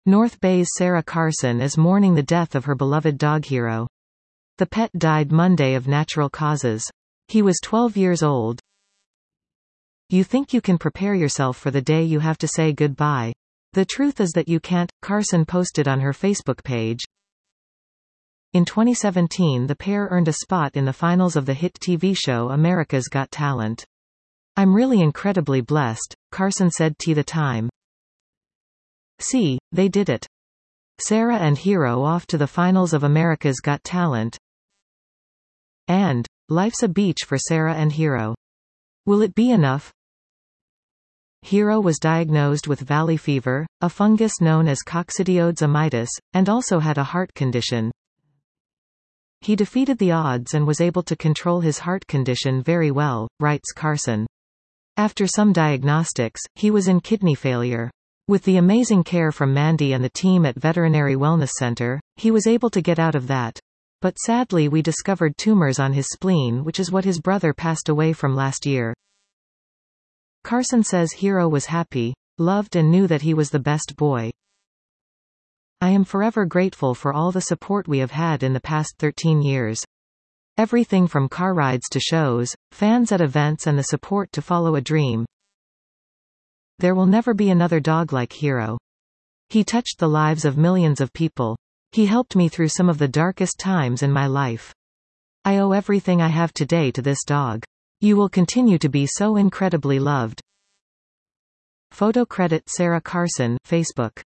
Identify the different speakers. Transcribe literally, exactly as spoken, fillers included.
Speaker 1: North Bay's Sarah Carson is mourning the death of her beloved dog Hero. The pet died Monday of natural causes. He was twelve years old. You think you can prepare yourself for the day you have to say goodbye. The truth is that you can't, Carson posted on her Facebook page. In twenty seventeen, the pair earned a spot in the finals of the hit T V show America's Got Talent. I'm really incredibly blessed, Carson said to The Time. See, they did it. Sarah and Hero off to the finals of America's Got Talent. And, life's a beach for Sarah and Hero. Will it be enough? Hero was diagnosed with valley fever, a fungus known as coccidioides immitis, and also had a heart condition. He defeated the odds and was able to control his heart condition very well, writes Carson. After some diagnostics, he was in kidney failure. With the amazing care from Mandy and the team at Veterinary Wellness Center, he was able to get out of that. But sadly we discovered tumors on his spleen, which is what his brother passed away from last year. Carson says Hero was happy, loved and knew that he was the best boy. I am forever grateful for all the support we have had in the past thirteen years. Everything from car rides to shows, fans at events and the support to follow a dream. There will never be another dog like Hero. He touched the lives of millions of people. He helped me through some of the darkest times in my life. I owe everything I have today to this dog. You will continue to be so incredibly loved. Photo credit Sarah Carson, Facebook.